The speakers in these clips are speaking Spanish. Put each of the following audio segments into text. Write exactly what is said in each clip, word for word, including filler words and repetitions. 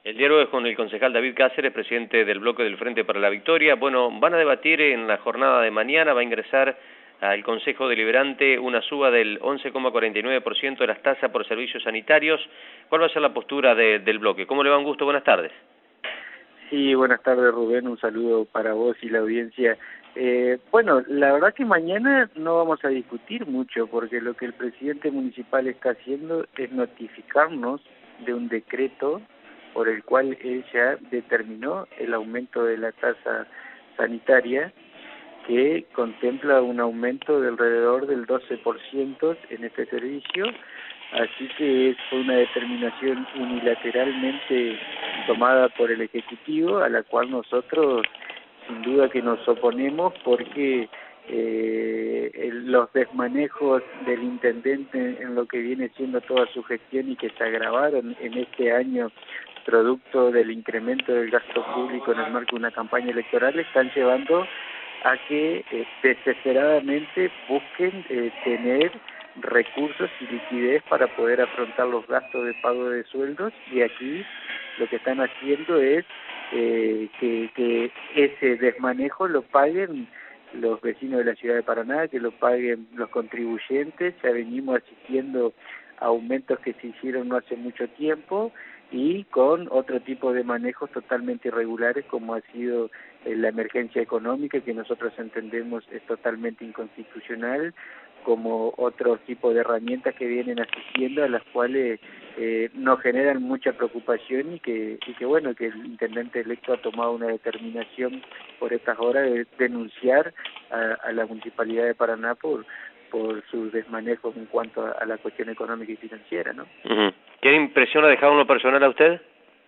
El diálogo es con el concejal David Cáceres, presidente del bloque del Frente para la Victoria. Bueno, van a debatir en la jornada de mañana, va a ingresar al Consejo Deliberante una suba del once coma cuarenta y nueve por ciento de las tasas por servicios sanitarios. ¿Cuál va a ser la postura de, del bloque? ¿Cómo le va? Un gusto, buenas tardes. Sí, buenas tardes Rubén, un saludo para vos y la audiencia. Eh, bueno, la verdad que mañana no vamos a discutir mucho porque lo que el presidente municipal está haciendo es notificarnos de un decreto por el cual él ya determinó el aumento de la tasa sanitaria, que contempla un aumento de alrededor del doce por ciento en este servicio, así que es una determinación unilateralmente tomada por el Ejecutivo, a la cual nosotros sin duda que nos oponemos porque eh, el, los desmanejos del intendente en lo que viene siendo toda su gestión y que se agravaron en este año producto del incremento del gasto público en el marco de una campaña electoral, están llevando a que eh, desesperadamente busquen eh, tener recursos y liquidez para poder afrontar los gastos de pago de sueldos, y aquí lo que están haciendo es eh, que, que ese desmanejo lo paguen los vecinos de la ciudad de Paraná, que lo paguen los contribuyentes. Ya venimos asistiendo a aumentos que se hicieron no hace mucho tiempo y con otro tipo de manejos totalmente irregulares, como ha sido eh, la emergencia económica, que nosotros entendemos es totalmente inconstitucional, como otro tipo de herramientas que vienen asistiendo, a las cuales eh, nos generan mucha preocupación y que, y que bueno, que el intendente electo ha tomado una determinación por estas horas de denunciar a, a la Municipalidad de Paraná por por sus desmanejos en cuanto a, a la cuestión económica y financiera, ¿no? Uh-huh. ¿Qué impresión ha dejado en lo personal a usted?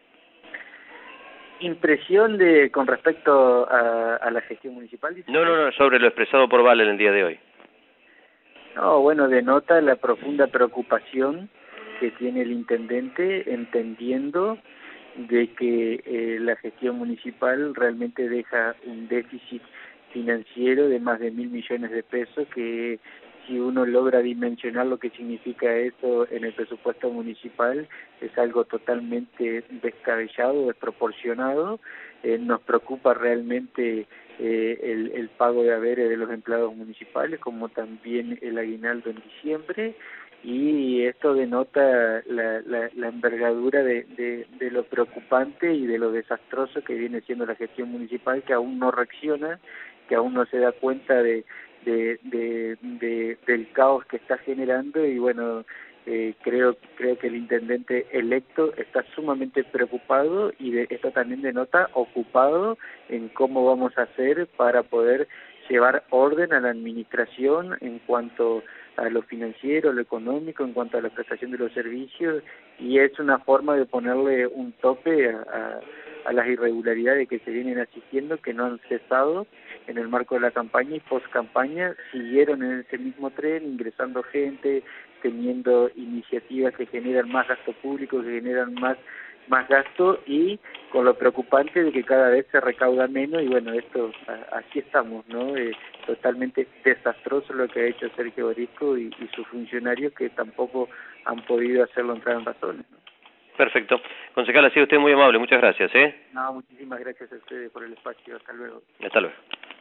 Impresión de con respecto a, a la gestión municipal, ¿dice? No, no, no, sobre lo expresado por Vale en el día de hoy. No, bueno, denota la profunda preocupación que tiene el intendente, entendiendo de que eh, la gestión municipal realmente deja un déficit financiero de más de mil millones de pesos, que si uno logra dimensionar lo que significa eso en el presupuesto municipal, es algo totalmente descabellado, desproporcionado. Eh, nos preocupa realmente eh, el, el pago de haberes de los empleados municipales, como también el aguinaldo en diciembre, y esto denota la, la, la envergadura de, de, de lo preocupante y de lo desastroso que viene siendo la gestión municipal, que aún no reacciona, que aún no se da cuenta de, de, de, de del caos que está generando. Y bueno, eh, creo creo que el intendente electo está sumamente preocupado, y de, esto también denota ocupado en cómo vamos a hacer para poder llevar orden a la administración en cuanto a lo financiero, lo económico, en cuanto a la prestación de los servicios, y es una forma de ponerle un tope a, a, a las irregularidades que se vienen asistiendo, que no han cesado en el marco de la campaña y post campaña. Siguieron en ese mismo tren, ingresando gente, teniendo iniciativas que generan más gasto público, que generan más más gasto, y con lo preocupante de que cada vez se recauda menos. Y bueno, esto a, así estamos, ¿no? Eh, totalmente desastroso lo que ha hecho Sergio Borisco y, y sus funcionarios, que tampoco han podido hacerlo entrar en razones, ¿no? Perfecto. Concejal, ha sido usted muy amable, muchas gracias, ¿eh? No, muchísimas gracias a ustedes por el espacio. Hasta luego. Hasta luego.